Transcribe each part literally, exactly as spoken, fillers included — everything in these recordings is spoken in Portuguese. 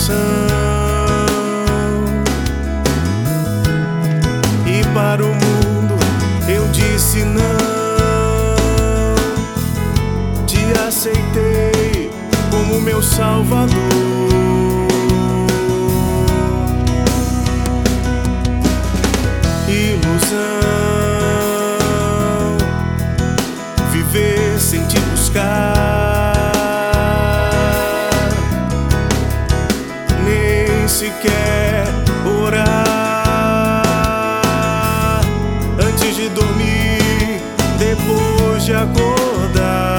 coração. E para o mundo eu disse não. Te aceitei como meu Salvador. Ilusão, viver sem te buscar, nem sequer orar antes de dormir, depois de acordar.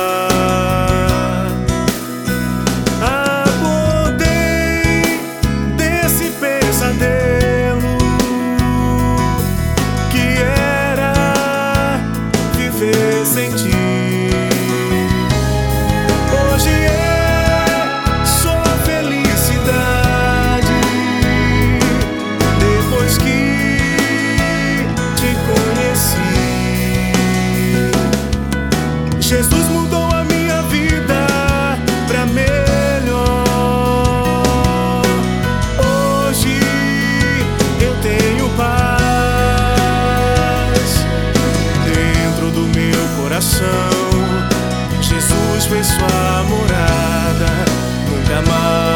Acordei desse pesadelo que era viver sem ti. Hoje é só felicidade depois que te conheci. Jesus mudou a minha vida pra melhor. Hoje eu tenho paz dentro do meu coração. Jesus fez sua morada, nunca mais